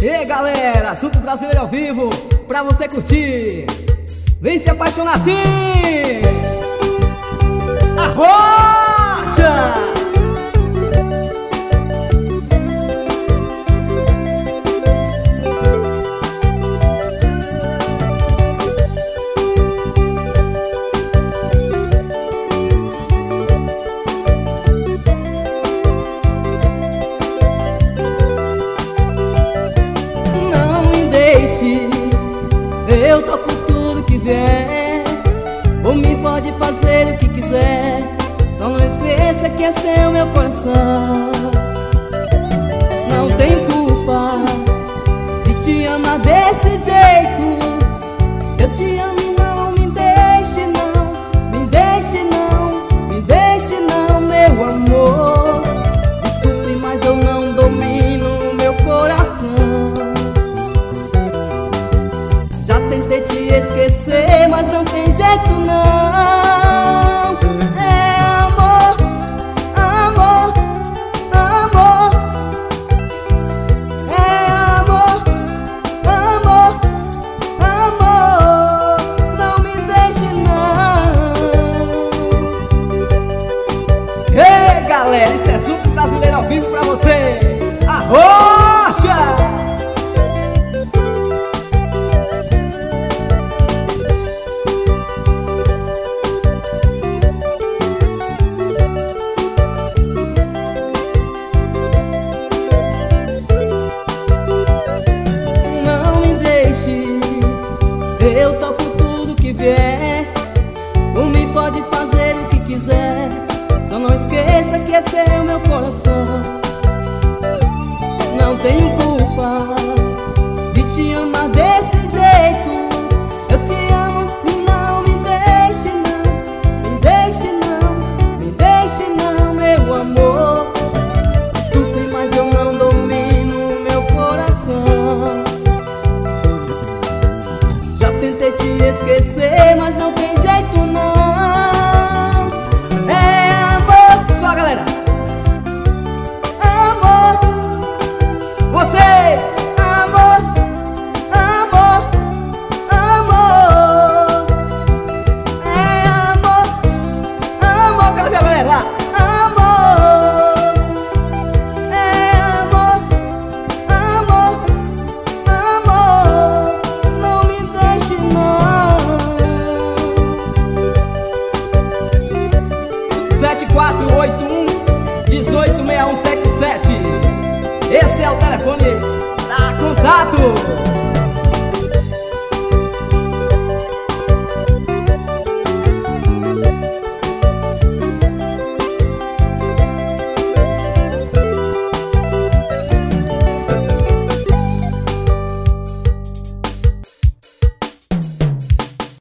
E aí galera, assunto brasileiro ao vivo, pra você curtir. Vem se apaixonar assim. Arrocha! Eu topo tudo que vier. Por mim pode fazer o que quiser, só não esqueça que esse é o meu coração. Não tenho culpa de te amar desse jeito. Eu te amo e não me deixe não, me deixe não, me deixe não, meu amor. Desculpe, mas eu não domino o meu coração. Já tentei te esquecer, mas não tem jeito não. É amor, amor, amor. É amor, amor, amor. Não me deixe não. Ei galera, isso é Assunto Brasileiro ao vivo pra você. Arrocha! Eu topo tudo que vier. Por mim pode fazer o que quiser, só não esqueça que esse é o meu coração. Não tenho culpa de te amar desse jeito. Eu te amo e não me deixe não, me deixe não, me deixe não, meu amor. Desculpe, mas eu não domino o meu coração. Tentei te esquecer, mas não tem jeito não. É amor, só galera. Amor, vocês. Amor, amor, amor. É amor, amor, cadê a galera lá? Amor, é amor, amor, amor. Não me deixe não. 7481-186177. Esse é o telefone da Contato.